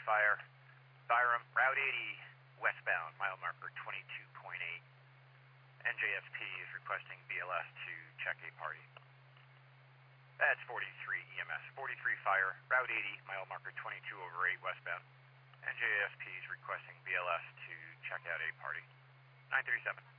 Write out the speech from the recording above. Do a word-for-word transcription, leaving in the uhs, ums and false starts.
fire. Byram, Route eighty, westbound, mile marker twenty-two point eight. N J S P is requesting B L S to check a party. That's forty-three E M S. forty-three fire, Route eighty, mile marker twenty-two over eight westbound. N J S P is requesting B L S to check out a party. nine three seven.